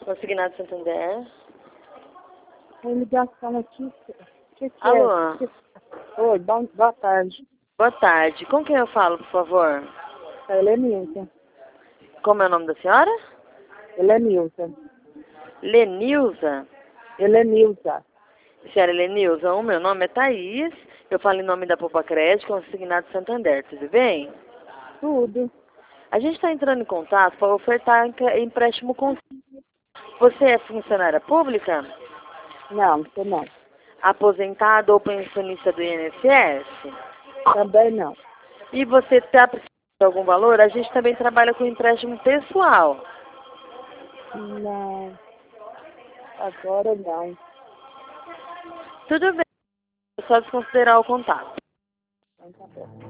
Consignado Santander. Tem ligação aqui. Que Alô? Oi, boa tarde. Boa tarde. Com quem eu falo, por favor? É Lenilza. Como é o nome da senhora? Lenilza. Lenilza. Lenilza. Senhora Lenilza, o meu nome é Thaís. Eu falo em nome da Poupa Crédito, Consignado Santander. Tudo bem? Tudo. A gente está entrando em contato para ofertar empréstimo com... Você é funcionária pública? Não, você não. Aposentado ou pensionista do INSS? Também não. E você está precisando de algum valor? A gente também trabalha com empréstimo pessoal. Não. Agora não. Tudo bem, é só desconsiderar o contato. Então tá bom.